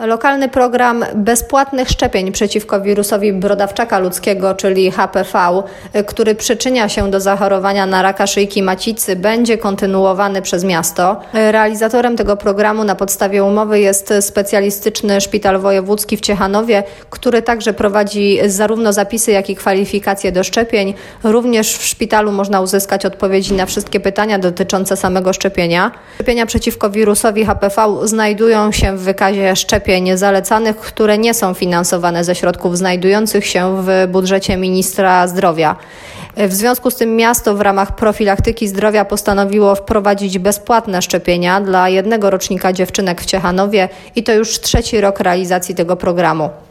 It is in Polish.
Lokalny program bezpłatnych szczepień przeciwko wirusowi brodawczaka ludzkiego, czyli HPV, który przyczynia się do zachorowania na raka szyjki macicy, będzie kontynuowany przez miasto. Realizatorem tego programu na podstawie umowy jest specjalistyczny szpital wojewódzki w Ciechanowie, który także prowadzi zarówno zapisy, jak i kwalifikacje do szczepień. Również w szpitalu można uzyskać odpowiedzi na wszystkie pytania dotyczące samego szczepienia. Szczepienia przeciwko wirusowi HPV znajdują się w wykazie szczepień zalecanych, które nie są finansowane ze środków znajdujących się w budżecie ministra zdrowia. W związku z tym miasto w ramach profilaktyki zdrowia postanowiło wprowadzić bezpłatne szczepienia dla jednego rocznika dziewczynek w Ciechanowie i to już 3. rok realizacji tego programu.